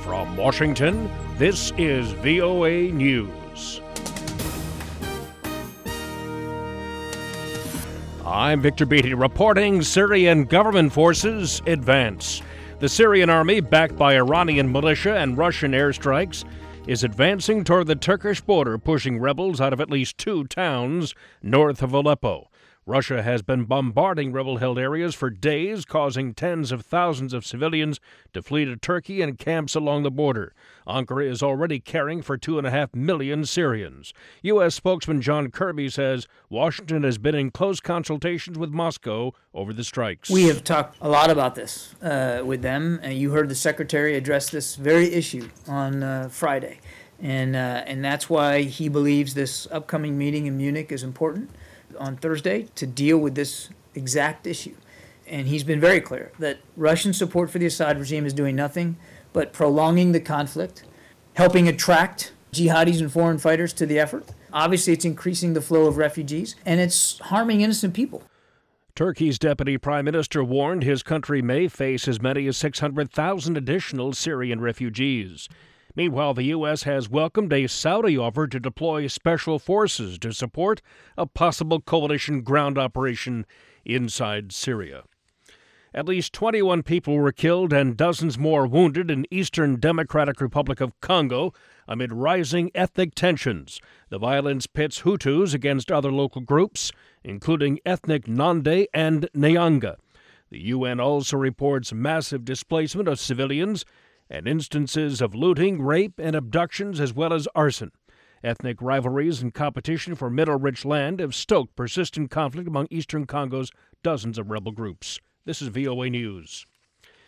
From Washington, this is VOA News. I'm Victor Beatty reporting Syrian government forces advance. The Syrian army, backed by Iranian militia and Russian airstrikes, is advancing toward the Turkish border, pushing rebels out of at least 2 towns north of Aleppo. Russia has been bombarding rebel-held areas for days, causing tens of thousands of civilians to flee to Turkey and camps along the border. Ankara is already caring for 2.5 million Syrians. U.S. spokesman John Kirby says Washington has been in close consultations with Moscow over the strikes. We have talked a lot about this with them, and you heard the Secretary address this very issue on Friday. And that's why he believes this upcoming meeting in Munich is important on Thursday to deal with this exact issue. And he's been very clear that Russian support for the Assad regime is doing nothing but prolonging the conflict, helping attract jihadis and foreign fighters to the effort. Obviously, it's increasing the flow of refugees, and it's harming innocent people. Turkey's deputy prime minister warned his country may face as many as 600,000 additional Syrian refugees. Meanwhile, the U.S. has welcomed a Saudi offer to deploy special forces to support a possible coalition ground operation inside Syria. At least 21 people were killed and dozens more wounded in Eastern Democratic Republic of Congo amid rising ethnic tensions. The violence pits Hutus against other local groups, including ethnic Nande and Nyanga. The UN also reports massive displacement of civilians and instances of looting, rape, and abductions, as well as arson. Ethnic rivalries and competition for mineral-rich land have stoked persistent conflict among eastern Congo's dozens of rebel groups. This is VOA News.